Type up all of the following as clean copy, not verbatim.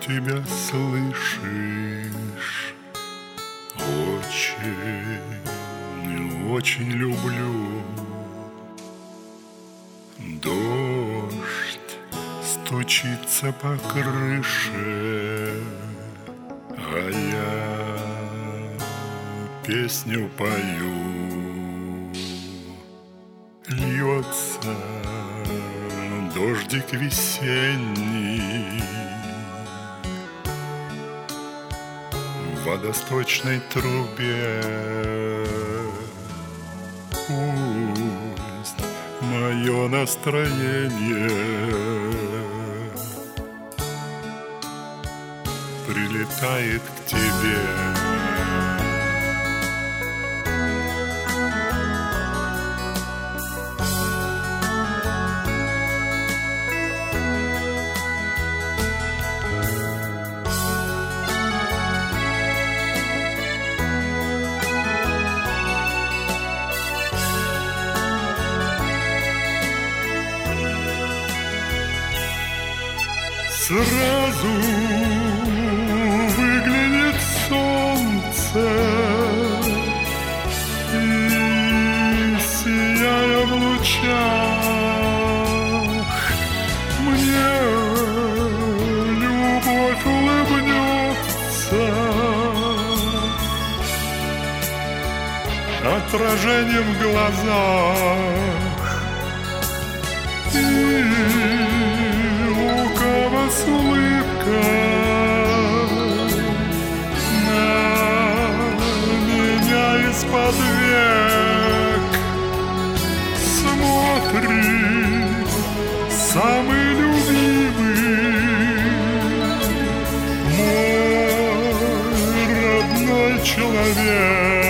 тебя, слышишь? Очень, очень люблю. Дождь стучится по крыше, а я песню пою. Льется дождик весенний в водосточной трубе. Пусть мое настроение прилетает к тебе. Сразу выглянет солнце, и, сияя в лучах, мне любовь улыбнется отражением в глазах. И с улыбкой на меня из-под век смотрит самый любимый мой родной человек.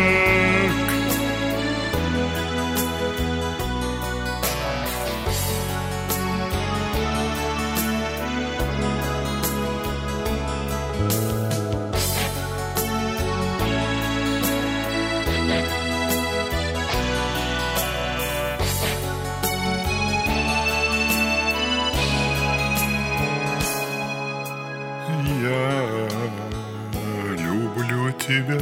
Я люблю тебя,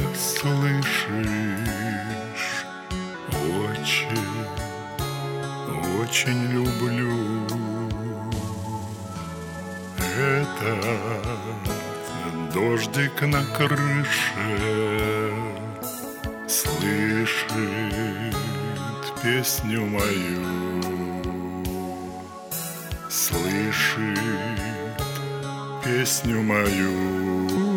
слышишь? Очень, очень люблю. Этот дождик на крыше слышит песню мою, слышит песню мою.